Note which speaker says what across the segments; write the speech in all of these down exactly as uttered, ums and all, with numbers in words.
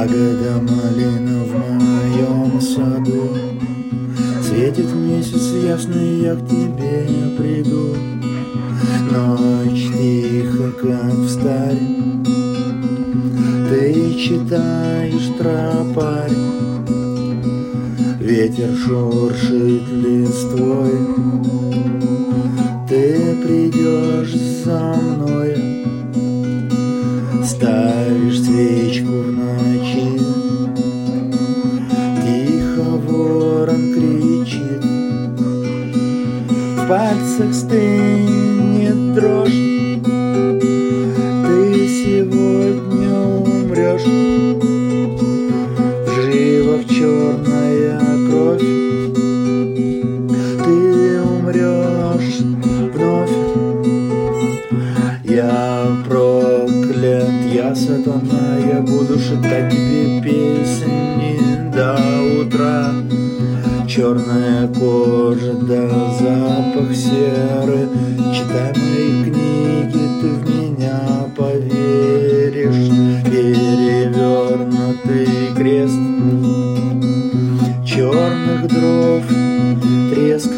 Speaker 1: Ягода малина в моем саду, светит месяц ясный, я к тебе приду. Ночь тихо, как в старе, ты читаешь тропарь. Ветер шуршит листвой, ты придешь за мной. Ставишь свечку в ночи, тихо ворон кричит. В пальцах стынет дрожь, ты сегодня умрешь. В жилах черная кровь, ты умрешь вновь. Я проклят, я сатана, я буду шептать тебе песни до утра. Черная кожа да запах серы, читай мои книги, ты в меня поверишь. Перевернутый крест, черных дров треск,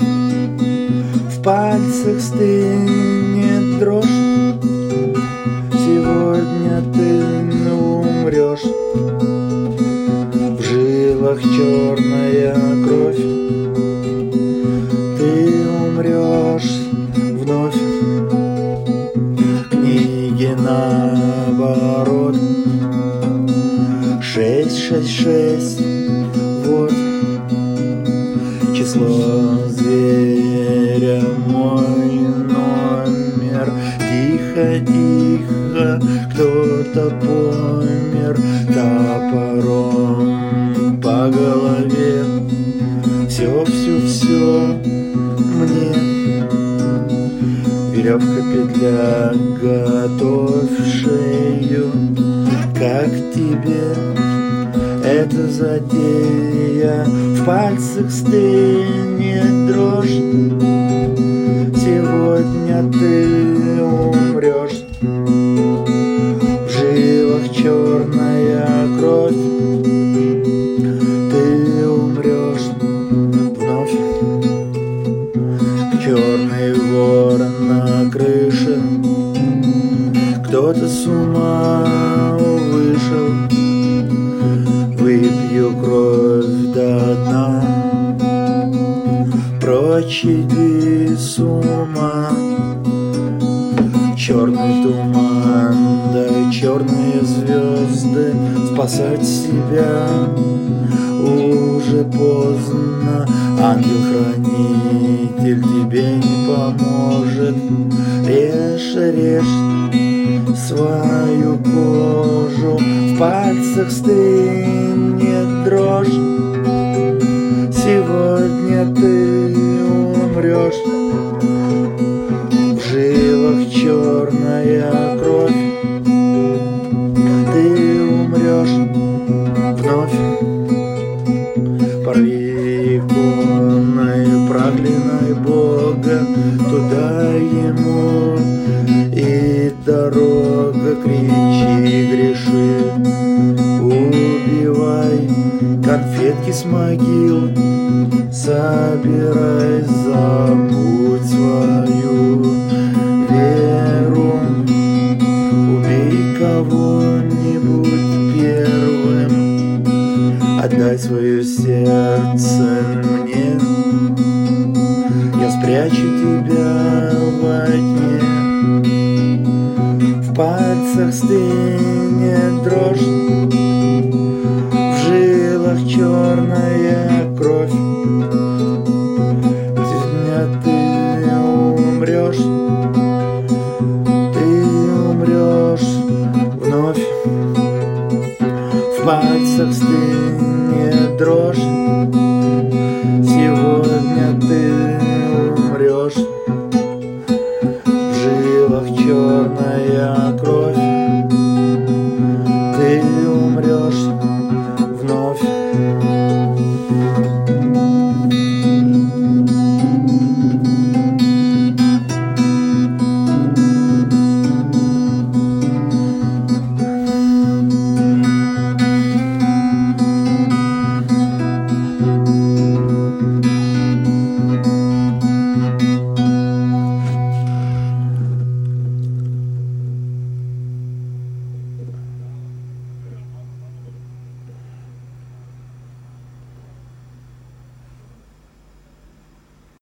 Speaker 1: в пальцах стынет дрожь. Сегодня ты умрешь. В жилах черная кровь, ты умрешь вновь. Книги наоборот, шесть, шесть, шесть, вот число зверя, мой номер. Тихо, тихо, кто-то помер топором по голове. Все, все, все мне. Веревка, петля, готовь шею. Как тебе эта затея? В пальцах стынет дрожь. Сегодня ты умрешь. В жилах черная кровь, ты умрешь вновь. Черный ворон на крыше, кто-то с ума вышел. Выпью кровь до дна, прочь иди с ума. Черный туман, да черные звезды, спасать себя уже поздно. Ангел-хранитель тебе не поможет. Режь, режь свою кожу, в пальцах стынет дрожь. Сегодня ты умрешь. В жилах черная кровь, ты умрешь вновь. Порви иконой, проклинай Бога, туда ему и дорога. Кричи, греши, убивай, конфетки с могил собирай. Забудь свою веру, убей кого-нибудь первым. Отдай свое сердце мне, я спрячу тебя во тьме. В пальцах стынет дрожь, в жилах черная кровь. Сегодня ты умрешь, ты умрешь вновь. В пальцах стынет дрожь, сегодня ты умрешь. В жилах черная